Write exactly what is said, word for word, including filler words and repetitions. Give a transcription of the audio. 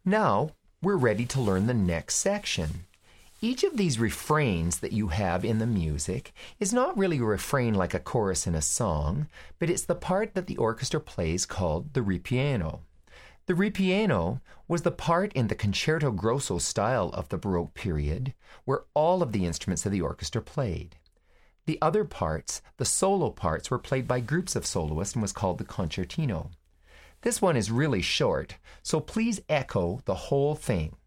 Now, we're ready to learn the next section. Each of these refrains that you have in the music is not really a refrain like a chorus in a song, but it's the part that the orchestra plays called the ripieno. The ripieno was the part in the concerto grosso style of the Baroque period where all of the instruments of the orchestra played. The other parts, the solo parts, were played by groups of soloists and was called the concertino. This one is really short, so please echo the whole thing.